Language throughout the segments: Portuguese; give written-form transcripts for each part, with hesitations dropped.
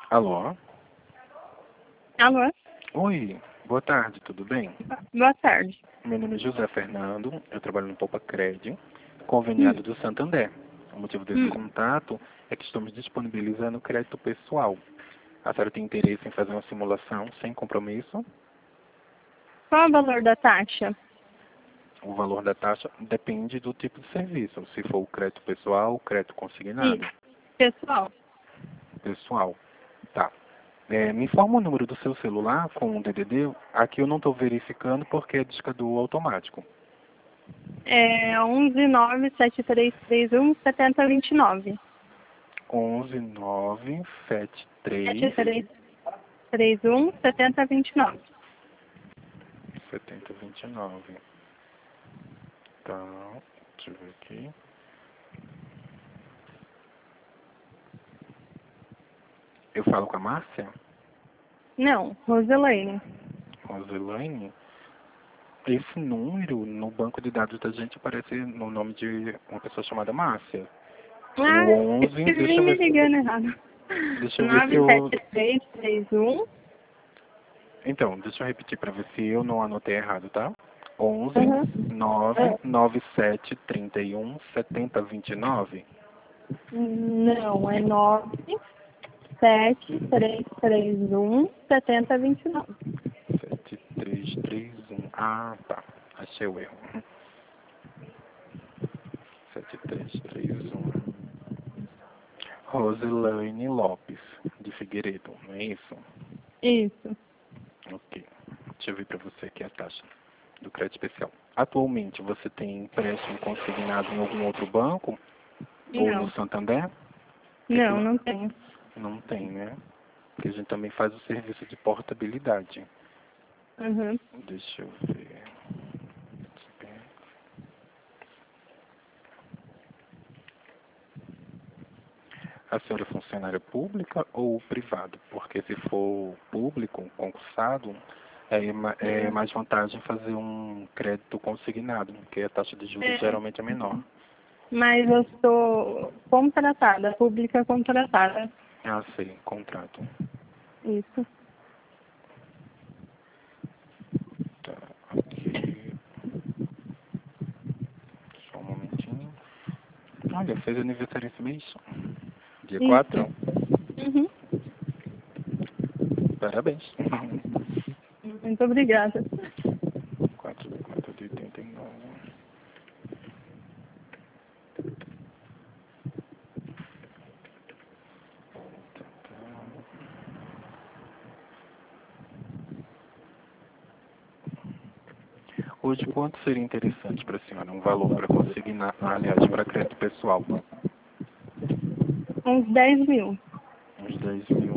Alô? Alô? Oi, boa tarde, tudo bem? Boa tarde. Meu nome é José Fernando, eu trabalho no Poupa Cred, conveniado do Santander. O motivo desse contato é que estamos disponibilizando crédito pessoal. A senhora tem interesse em fazer uma simulação sem compromisso? Qual o valor da taxa? O valor da taxa depende do tipo de serviço, se for o crédito pessoal ou crédito consignado. Pessoal, Pessoal, tá. Me informa o número do seu celular com o DDD. Aqui eu não estou verificando porque é discador automático. é 11973317029. 11973 73317029. 7029. Tá, deixa eu ver aqui. Eu falo com a Márcia? Não, Roselaine. Roselaine? Esse número no banco de dados da gente aparece no nome de uma pessoa chamada Márcia. Ah, O 11, eu deixa vim eu me ver se... ligando errado. Deixa eu ver se eu... 97331. Então, deixa eu repetir para ver se eu não anotei errado, tá? 11 Uhum. 997 31 70 29. Não, é 973317029. 7331. Ah, tá. Achei o erro. 7331. Roselaine Lopes, de Figueiredo, não é isso? Isso. Ok. Deixa eu ver para você aqui a taxa do crédito especial. Atualmente, você tem empréstimo consignado em algum outro banco? Ou no Não. Santander? Que Não, não tenho. não tem, né? Porque a gente também faz o serviço de portabilidade. Uhum. Deixa eu ver. A senhora é funcionária pública ou privado? Porque se for público, concursado, é mais vantagem fazer um crédito consignado, porque a taxa de juros É, geralmente é menor. mas eu sou contratada, pública contratada. Ah, sei, contrato. Isso. Tá, aqui. Só um momentinho. Olha, fez aniversário esse mês? Dia Isso. 4. Uhum. Parabéns. Muito obrigada. 4 de 89. Hoje, quanto seria interessante para a senhora? Um valor para consignar, aliás, para crédito pessoal? Uns 10.000. Uns 10 mil.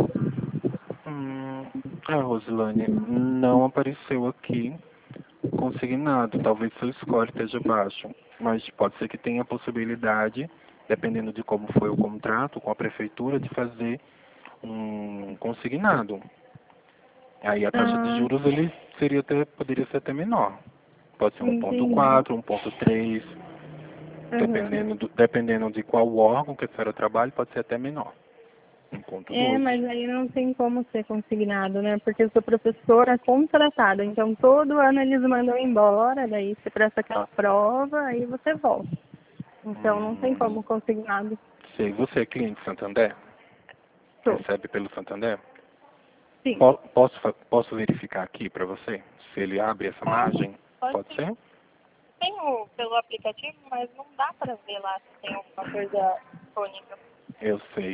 Rosilane, não apareceu aqui consignado. Talvez seu score esteja baixo. Mas pode ser que tenha a possibilidade, dependendo de como foi o contrato com a prefeitura, de fazer um consignado. Aí a taxa de Ah, juros poderia ser até menor. Pode ser entendi. 1,4, 1,3. Uhum. Dependendo de qual órgão que a senhora trabalha, pode ser até menor. É, 1,2. mas aí não tem como ser consignado, né? Porque eu sou professora contratada, então todo ano eles mandam embora, daí você presta aquela prova, aí você volta. Então não tem Hum, como consignado. sei, você é cliente Santander? Sou. Recebe pelo Santander? Sim. Posso verificar aqui para você? Se ele abre essa Pode, margem? pode Pode sim. ser? Tenho pelo aplicativo, mas não dá para ver lá se tem alguma coisa disponível. Eu sei.